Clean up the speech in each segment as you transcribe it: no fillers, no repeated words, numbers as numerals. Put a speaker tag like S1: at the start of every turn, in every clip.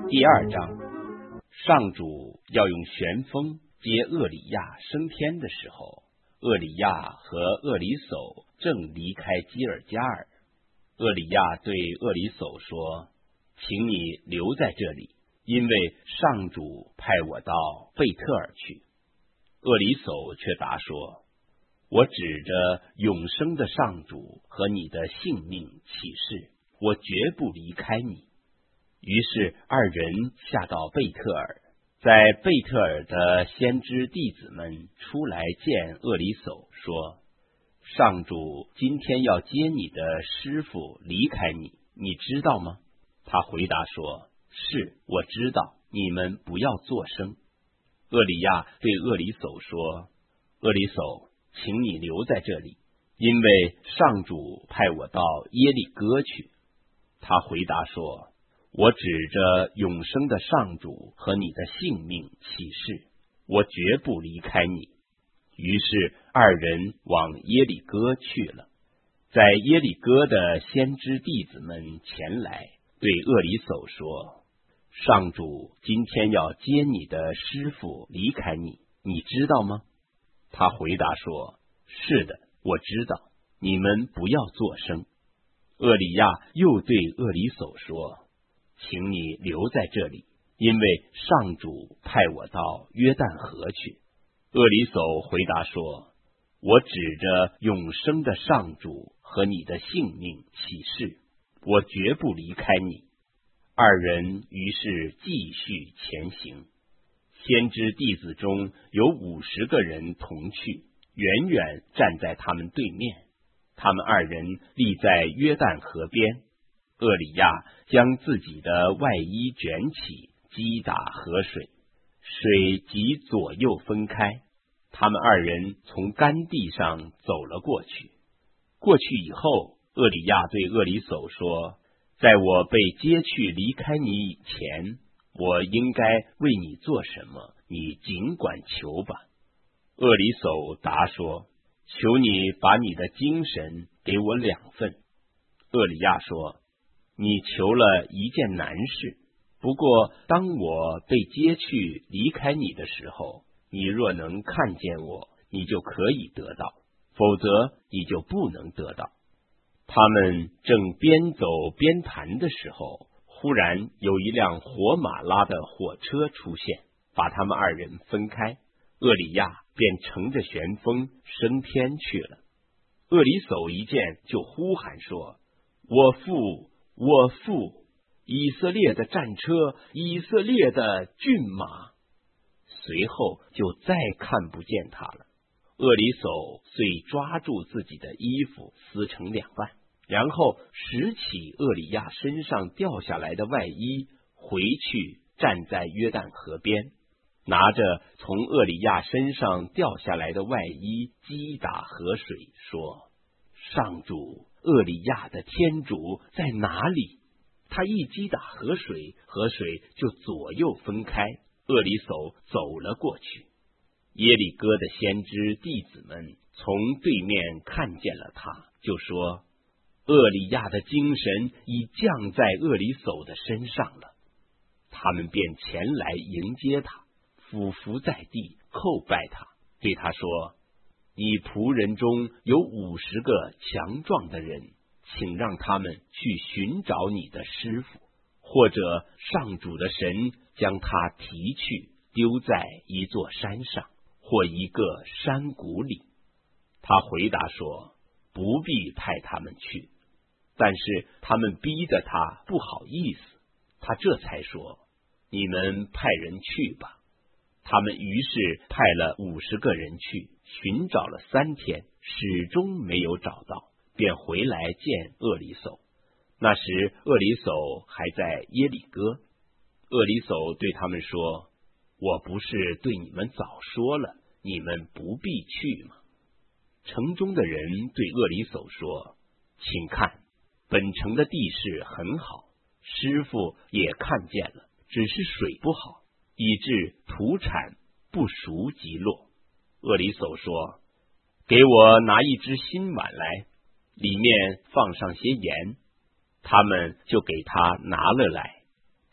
S1: 第2章，上主要用旋风接厄里亚升天的时候，厄里亚和厄里叟正离开基尔加尔。厄里亚对厄里叟说：“请你留在这里，因为上主派我到贝特尔去。”厄里叟却答说：“我指着永生的上主和你的性命起誓，我绝不离开你。”于是2人下到贝特尔，在贝特尔的先知弟子们出来见厄里叟，说：“上主今天要接你的师傅离开你，你知道吗？”他回答说：“是，我知道，你们不要作声。”厄里亚对厄里叟说：“厄里叟，请你留在这里，因为上主派我到耶利哥去。”他回答说：“我指着永生的上主和你的性命起誓，我绝不离开你。”于是2人往耶利哥去了。在耶利哥的先知弟子们前来，对厄里叟说：“上主今天要接你的师傅离开你，你知道吗？”他回答说：“是的，我知道，你们不要作声。”厄里亚又对厄里叟说：“请你留在这里，因为上主派我到约旦河去。”厄里叟回答说：“我指着永生的上主和你的性命起誓，我绝不离开你。”2人于是继续前行。先知弟子中有50个人同去，远远站在他们对面。他们2人立在约旦河边。厄里亚将自己的外衣卷起，击打河水，水即左右分开。他们2人从干地上走了过去。过去以后，厄里亚对厄里叟说：“在我被接去离开你以前，我应该为你做什么？你尽管求吧。”厄里叟答说：“求你把你的精神给我2份。”厄里亚说：“你求了一件难事，不过当我被接去离开你的时候，你若能看见我，你就可以得到，否则你就不能得到。”他们正边走边谈的时候，忽然有一辆火马拉的火车出现，把他们2人分开。厄里亚便乘着旋风升天去了。厄里叟一见，就呼喊说：“我父，我父！以色列的战车，以色列的骏马！”随后就再看不见他了。厄里叟遂抓住自己的衣服，撕成2半，然后拾起厄里亚身上掉下来的外衣，回去站在约旦河边，拿着从厄里亚身上掉下来的外衣击打河水，说：“上主，厄里亚的天主在哪里？”他一击打河水，河水就左右分开，厄里叟走了过去。耶利哥的先知弟子们从对面看见了他，就说：“厄里亚的精神已降在厄里叟的身上了。”他们便前来迎接他，俯伏在地，叩拜他，对他说：“你仆人中有50个强壮的人，请让他们去寻找你的师傅，或者上主的神将他提去，丢在一座山上或一个山谷里。”他回答说：“不必派他们去。”但是他们逼得他不好意思，他这才说：“你们派人去吧。”他们于是派了50个人去，寻找了3天，始终没有找到，便回来见厄里叟。那时厄里叟还在耶利哥。厄里叟对他们说：“我不是对你们早说了，你们不必去吗？”城中的人对厄里叟说：“请看，本城的地势很好，师傅也看见了，只是水不好，以致土产不熟即落。”厄里叟说：“给我拿一只新碗来，里面放上些盐。”他们就给他拿了来。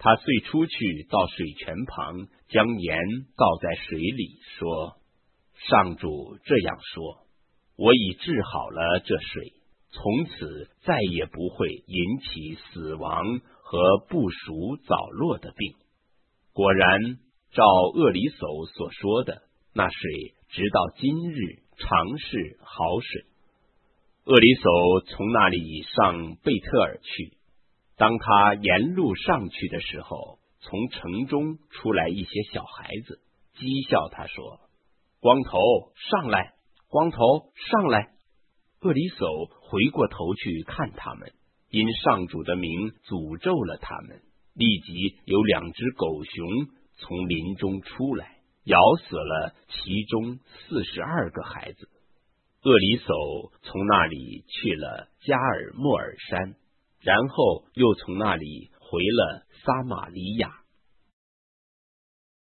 S1: 他遂出去到水泉旁，将盐倒在水里，说：上主这样说，我已治好了这水，从此再也不会引起死亡和不熟早落的病。果然，照厄里叟所说的，那水直到今日常是好水。厄里叟从那里上贝特尔去，当他沿路上去的时候，从城中出来一些小孩子，讥笑他说：光头上来，光头上来。厄里叟回过头去看他们，因上主的名诅咒了他们，立即有2只狗熊从林中出来，咬死了其中42个孩子。厄里叟从那里去了加尔默尔山，然后又从那里回了撒玛利亚。